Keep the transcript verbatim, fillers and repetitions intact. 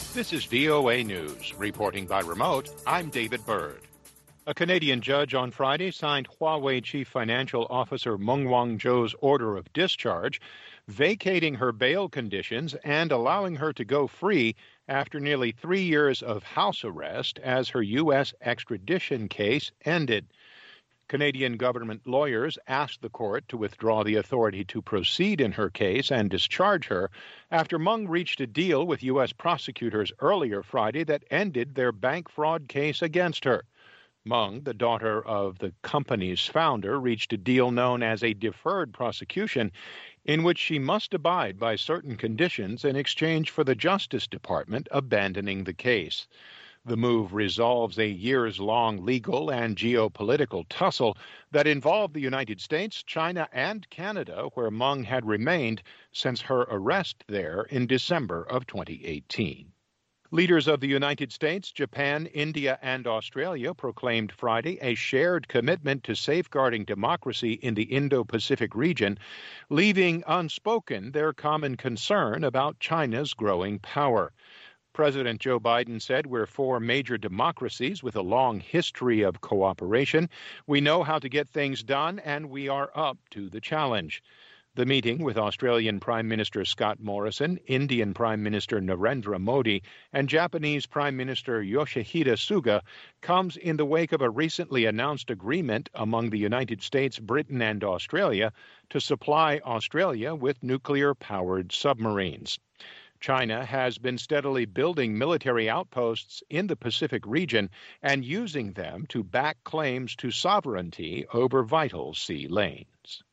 This is V O A News. Reporting by remote, I'm David Byrd. A Canadian judge on Friday signed Huawei Chief Financial Officer Meng Wanzhou's order of discharge, vacating her bail conditions and allowing her to go free after nearly three years of house arrest as her U S extradition case ended. Canadian government lawyers asked the court to withdraw the authority to proceed in her case and discharge her after Meng reached a deal with U S prosecutors earlier Friday that ended their bank fraud case against her. Meng, the daughter of the company's founder, reached a deal known as a deferred prosecution in which she must abide by certain conditions in exchange for the Justice Department abandoning the case. The move resolves a years-long legal and geopolitical tussle that involved the United States, China, and Canada, where Meng had remained since her arrest there in December of twenty eighteen. Leaders of the United States, Japan, India, and Australia proclaimed Friday a shared commitment to safeguarding democracy in the Indo-Pacific region, leaving unspoken their common concern about China's growing power. President Joe Biden said, "We're four major democracies with a long history of cooperation. We know how to get things done, and we are up to the challenge." The meeting with Australian Prime Minister Scott Morrison, Indian Prime Minister Narendra Modi, and Japanese Prime Minister Yoshihide Suga comes in the wake of a recently announced agreement among the United States, Britain, and Australia to supply Australia with nuclear-powered submarines. China has been steadily building military outposts in the Pacific region and using them to back claims to sovereignty over vital sea lanes.